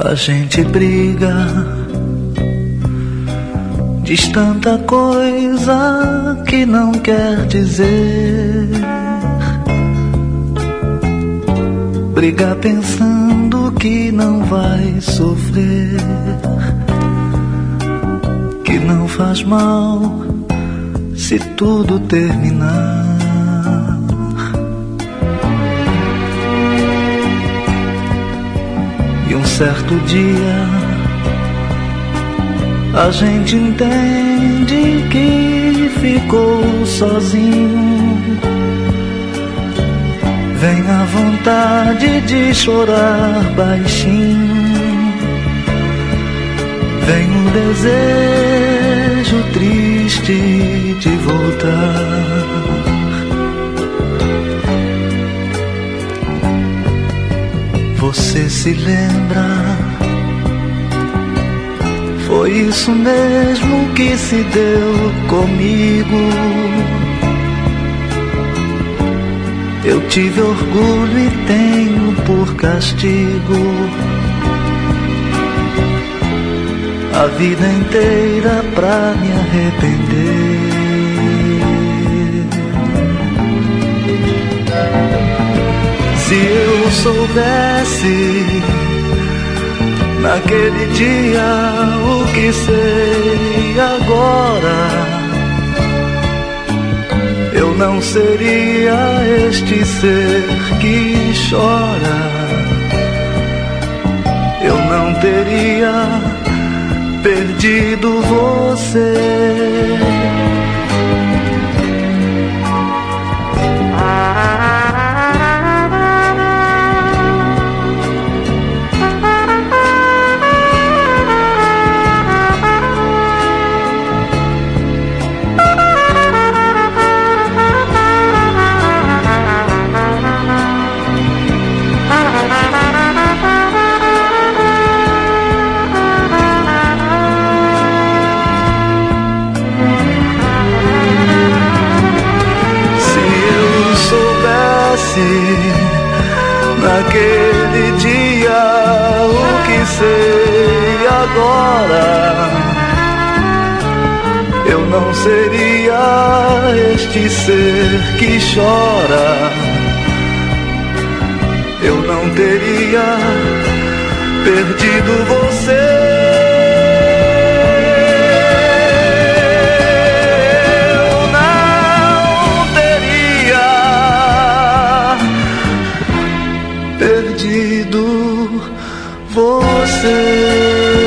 A gente briga, diz tanta coisa que não quer dizer. Briga pensando que não vai sofrer, que não faz mal se tudo terminar. E um certo dia a gente entende que ficou sozinho. Vem a vontade de chorar baixinho, vem o desejo triste de voltar. Você se lembra? Foi isso mesmo que se deu comigo. Eu tive orgulho e tenho por castigo a vida inteira pra me arrepender. Se eu soubesse naquele dia o que sei agora, eu não seria este ser que chora. Eu não teria perdido você. Naquele dia o que sei agora, eu não seria este ser que chora. Eu não teria perdido você. Perdido você.